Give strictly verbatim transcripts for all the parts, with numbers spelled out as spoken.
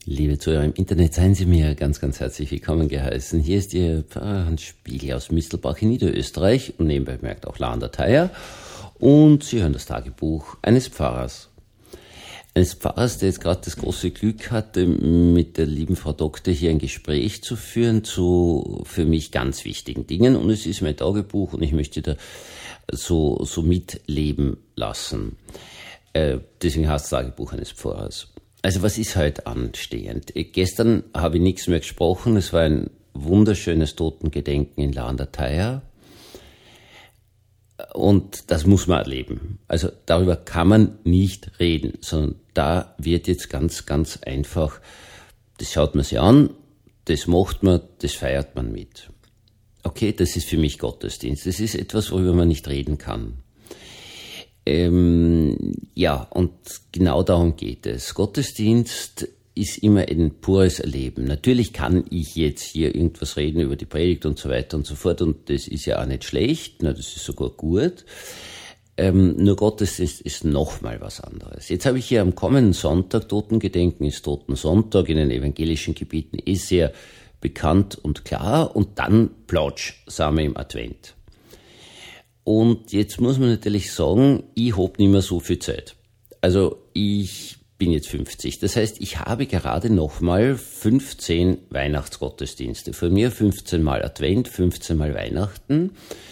Liebe Zuhörer im Internet, seien Sie mir ganz, ganz herzlich willkommen geheißen. Hier ist Ihr Pfarrer Hans Spiegel aus Mistelbach in Niederösterreich und nebenbei bemerkt auch La an der Thaya. Und Sie hören das Tagebuch eines Pfarrers. Eines Pfarrers, der jetzt gerade das große Glück hatte, mit der lieben Frau Doktor hier ein Gespräch zu führen zu für mich ganz wichtigen Dingen. Und es ist mein Tagebuch und ich möchte da so, so mitleben lassen. Äh, deswegen heißt es Tagebuch eines Pfarrers. Also was ist heute anstehend? Gestern habe ich nichts mehr gesprochen. Es war ein wunderschönes Totengedenken in La an der Thaya. Und das muss man erleben. Also darüber kann man nicht reden, sondern da wird jetzt ganz, ganz einfach, das schaut man sich an, das macht man, das feiert man mit. Okay, das ist für mich Gottesdienst. Das ist etwas, worüber man nicht reden kann. Ähm, ja, und genau darum geht es. Gottesdienst ist immer ein pures Erleben. Natürlich kann ich jetzt hier irgendwas reden über die Predigt und so weiter und so fort und das ist ja auch nicht schlecht, na, das ist sogar gut. Ähm, nur Gottesdienst ist nochmal was anderes. Jetzt habe ich hier am kommenden Sonntag, Totengedenken ist Totensonntag, in den evangelischen Gebieten ist sehr bekannt und klar, und dann Plautschsame im Advent. Und jetzt muss man natürlich sagen, ich hab nicht mehr so viel Zeit. Also ich bin jetzt fünfzig. Das heißt, ich habe gerade nochmal fünfzehn Weihnachtsgottesdienste. Von mir fünfzehn Mal Advent, fünfzehn Mal Weihnachten.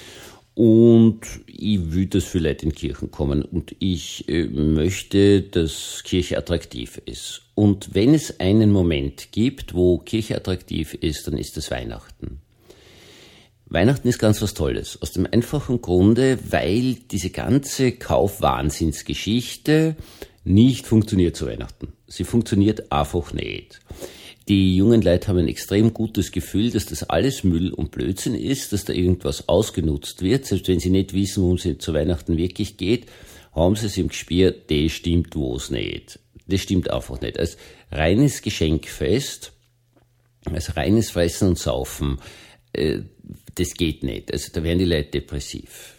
Und ich will, dass viele Leute in Kirchen kommen. Und ich äh, möchte, dass Kirche attraktiv ist. Und wenn es einen Moment gibt, wo Kirche attraktiv ist, dann ist es Weihnachten. Weihnachten ist ganz was Tolles. Aus dem einfachen Grunde, weil diese ganze Kaufwahnsinnsgeschichte nicht funktioniert zu Weihnachten. Sie funktioniert einfach nicht. Die jungen Leute haben ein extrem gutes Gefühl, dass das alles Müll und Blödsinn ist, dass da irgendwas ausgenutzt wird. Selbst wenn sie nicht wissen, worum es zu Weihnachten wirklich geht, haben sie es im Gespür, das stimmt wo's nicht. Das stimmt einfach nicht. Als reines Geschenkfest, als reines Fressen und Saufen, äh, das geht nicht. Also da werden die Leute depressiv.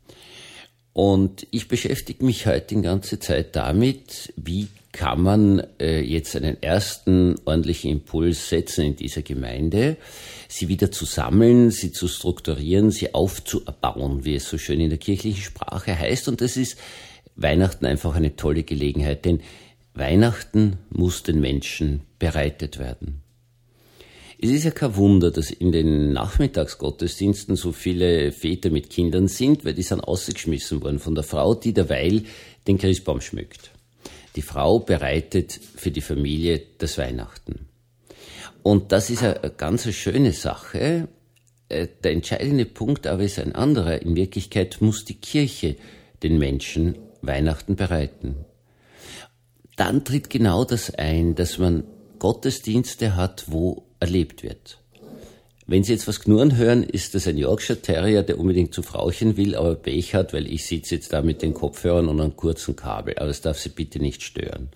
Und ich beschäftige mich heute die ganze Zeit damit, wie kann man äh, jetzt einen ersten ordentlichen Impuls setzen in dieser Gemeinde, sie wieder zu sammeln, sie zu strukturieren, sie aufzubauen, wie es so schön in der kirchlichen Sprache heißt. Und das ist Weihnachten einfach eine tolle Gelegenheit, denn Weihnachten muss den Menschen bereitet werden. Es ist ja kein Wunder, dass in den Nachmittagsgottesdiensten so viele Väter mit Kindern sind, weil die sind ausgeschmissen worden von der Frau, die derweil den Christbaum schmückt. Die Frau bereitet für die Familie das Weihnachten. Und das ist eine ganz schöne Sache. Der entscheidende Punkt aber ist ein anderer. In Wirklichkeit muss die Kirche den Menschen Weihnachten bereiten. Dann tritt genau das ein, dass man Gottesdienste hat, wo erlebt wird. Wenn Sie jetzt was knurren hören, ist das ein Yorkshire Terrier, der unbedingt zu Frauchen will, aber Pech hat, weil ich sitze jetzt da mit den Kopfhörern und einem kurzen Kabel. Aber das darf Sie bitte nicht stören.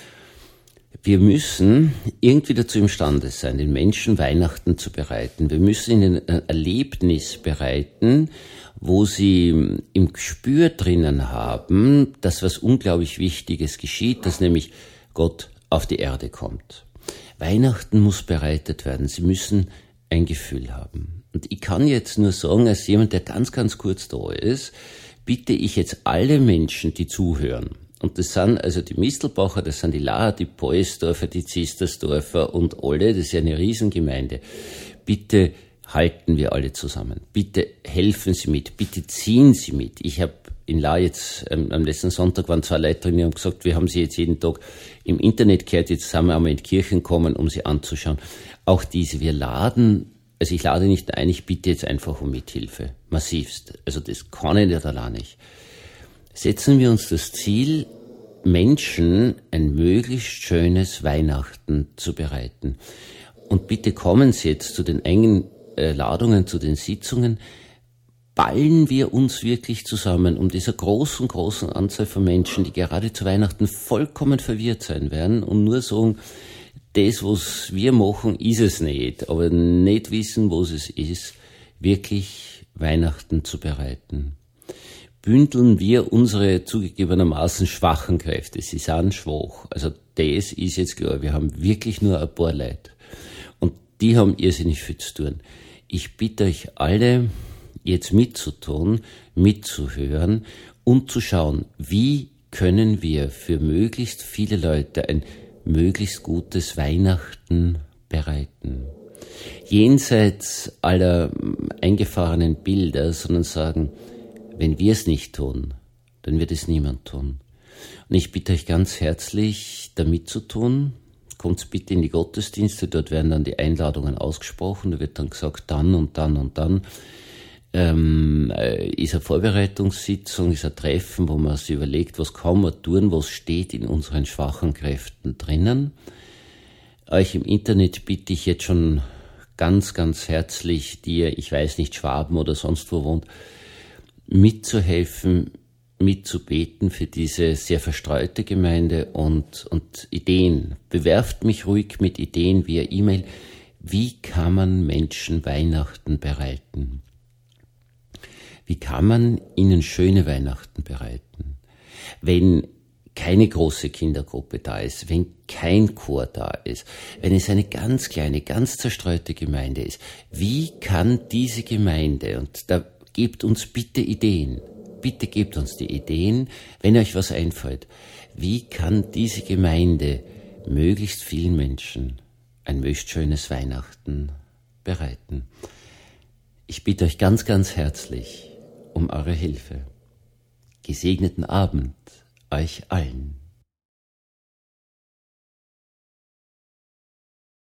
Wir müssen irgendwie dazu imstande sein, den Menschen Weihnachten zu bereiten. Wir müssen ihnen ein Erlebnis bereiten, wo sie im Gespür drinnen haben, dass was unglaublich Wichtiges geschieht, dass nämlich Gott auf die Erde kommt. Weihnachten muss bereitet werden. Sie müssen ein Gefühl haben. Und ich kann jetzt nur sagen, als jemand, der ganz, ganz kurz da ist, bitte ich jetzt alle Menschen, die zuhören, und das sind also die Mistelbacher, das sind die Laher, die Poesdorfer, die Zistersdorfer und alle, das ist ja eine Riesengemeinde. Bitte halten wir alle zusammen. Bitte helfen Sie mit. Bitte ziehen Sie mit. Ich habe in La jetzt, ähm, am letzten Sonntag waren zwei Leute drin, die haben gesagt, wir haben sie jetzt jeden Tag im Internet gehört, jetzt sind wir einmal in die Kirchen gekommen, um sie anzuschauen. Auch diese, wir laden, also ich lade nicht ein, ich bitte jetzt einfach um Mithilfe. Massivst. Also das kann ich nicht allein nicht. Setzen wir uns das Ziel, Menschen ein möglichst schönes Weihnachten zu bereiten. Und bitte kommen Sie jetzt zu den engen äh, Ladungen, zu den Sitzungen, ballen wir uns wirklich zusammen, um dieser großen, großen Anzahl von Menschen, die gerade zu Weihnachten vollkommen verwirrt sein werden und nur sagen, das, was wir machen, ist es nicht, aber nicht wissen, was es ist, wirklich Weihnachten zu bereiten. bündeln wir unsere zugegebenermaßen schwachen Kräfte. Sie sind schwach. Also das ist jetzt klar. Wir haben wirklich nur ein paar Leute. Und die haben irrsinnig viel zu tun. Ich bitte euch alle, jetzt mitzutun, mitzuhören und zu schauen, wie können wir für möglichst viele Leute ein möglichst gutes Weihnachten bereiten. Jenseits aller eingefahrenen Bilder, sondern sagen, wenn wir es nicht tun, dann wird es niemand tun. Und ich bitte euch ganz herzlich, da mitzutun. Kommt bitte in die Gottesdienste, dort werden dann die Einladungen ausgesprochen, da wird dann gesagt, dann und dann und dann ähm, ist eine Vorbereitungssitzung, ist ein Treffen, wo man sich überlegt, was kann man tun, was steht in unseren schwachen Kräften drinnen. Euch im Internet bitte ich jetzt schon ganz, ganz herzlich, die ihr, ich weiß nicht, Schwaben oder sonst wo wohnt, mitzuhelfen, mitzubeten für diese sehr verstreute Gemeinde und, und Ideen. Bewerft mich ruhig mit Ideen via E-Mail. Wie kann man Menschen Weihnachten bereiten? Wie kann man ihnen schöne Weihnachten bereiten? Wenn keine große Kindergruppe da ist, wenn kein Chor da ist, wenn es eine ganz kleine, ganz zerstreute Gemeinde ist, wie kann diese Gemeinde, und da gebt uns bitte Ideen, bitte gebt uns die Ideen, wenn euch was einfällt, wie kann diese Gemeinde möglichst vielen Menschen ein möglichst schönes Weihnachten bereiten? Ich bitte euch ganz, ganz herzlich um eure Hilfe. Gesegneten Abend euch allen.